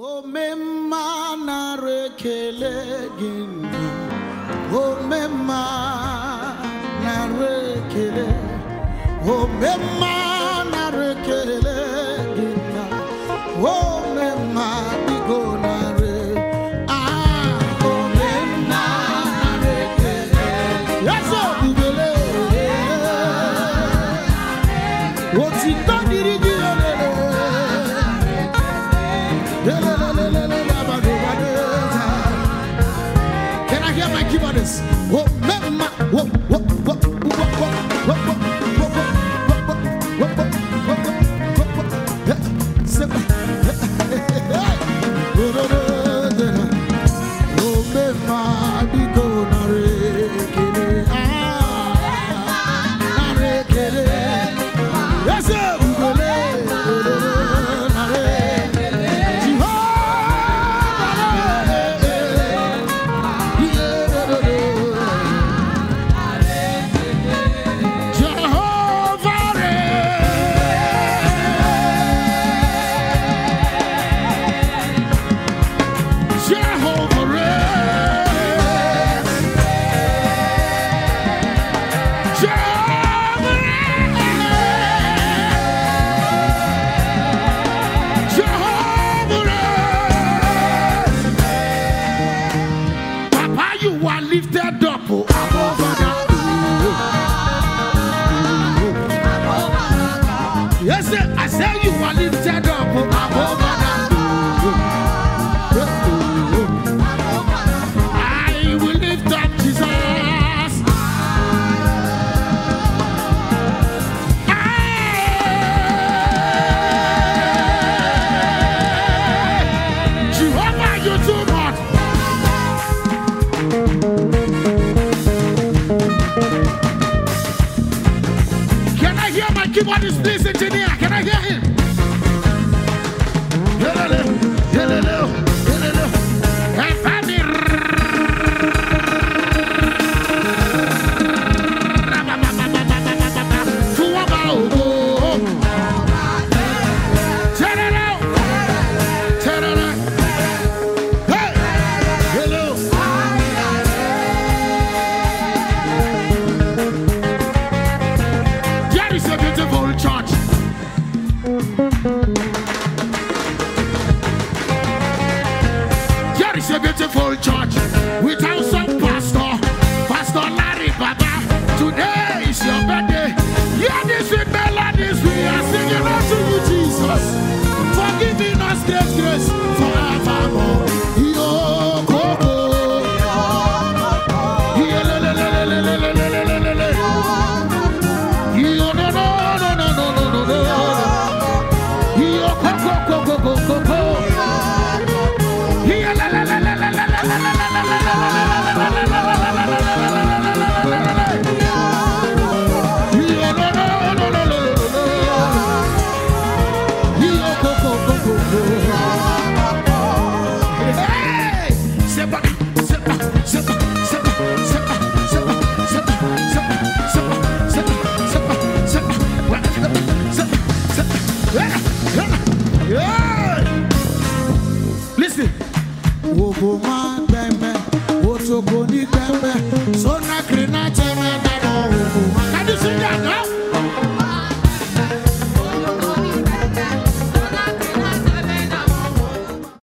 O mema na rekele gina, o mema na rekele, o mema na rekele gina, o mema digo na re, o mema na rekele, yes o bibele, o tita dirigi olele. Can I hear my keyboardist? Oh, mama, whoa, whoa, whoa, whoa, lifted up, oh, I'm over that. Yes, sir, I say you are lifted up, oh, I'm over that. I will lift up Jesus. Jehovah, you too much. Keyboard is please, engineer. Can I hear him? Here is a beautiful church without some Pastor Larry Baba. Today is your birthday. Hear this with melodies. We are singing unto you, Jesus, for giving us great grace forevermore. Yo, Coco. Yo, no, no, no, no, no, no, no. Yo, Coco, Coco, Coco. Listen.